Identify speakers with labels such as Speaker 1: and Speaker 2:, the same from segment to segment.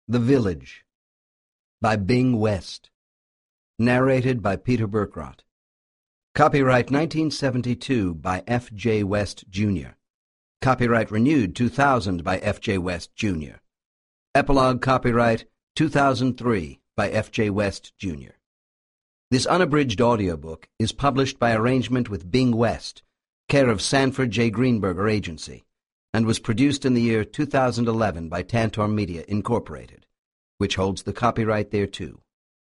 Speaker 1: The Village by Bing West. Narrated by Peter Berkrot. Copyright 1972 by F. J. West, Jr. Copyright renewed 2000 by F. J. West, Jr. Epilogue copyright 2003 by F. J. West, Jr. This unabridged audiobook is published by arrangement with Bing West, care of Sanford J. Greenberger Agency, and was produced in the year 2011 by Tantor Media, Incorporated, which holds the copyright thereto.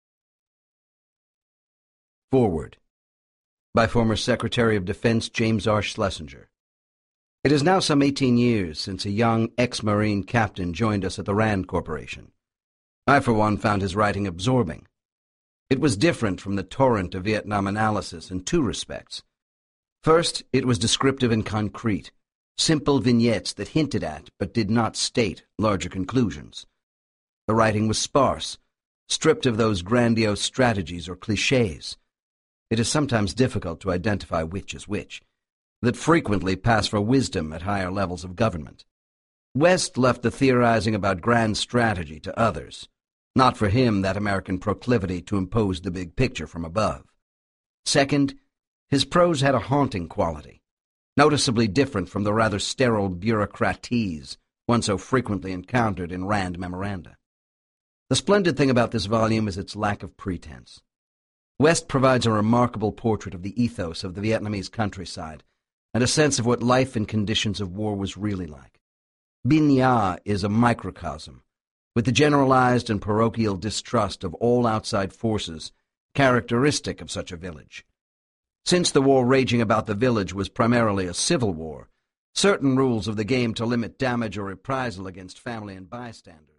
Speaker 1: Foreword by former Secretary of Defense James R. Schlesinger. It is now some 18 years since a young ex-Marine captain joined us at the Rand Corporation. I, for one, found his writing absorbing. It was different from the torrent of Vietnam analysis in two respects. First, it was descriptive and concrete, simple vignettes that hinted at, but did not state, larger conclusions. The writing was sparse, stripped of those grandiose strategies or clichés. It is sometimes difficult to identify which is which, that frequently pass for wisdom at higher levels of government. West left the theorizing about grand strategy to others, not for him that American proclivity to impose the big picture from above. Second, his prose had a haunting quality, noticeably different from the rather sterile bureaucratese one so frequently encountered in Rand memoranda. The splendid thing about this volume is its lack of pretense. West provides a remarkable portrait of the ethos of the Vietnamese countryside and a sense of what life in conditions of war was really like. Binh Ya is a microcosm, with the generalized and parochial distrust of all outside forces characteristic of such a village. Since the war raging about the village was primarily a civil war, certain rules of the game to limit damage or reprisal against family and bystanders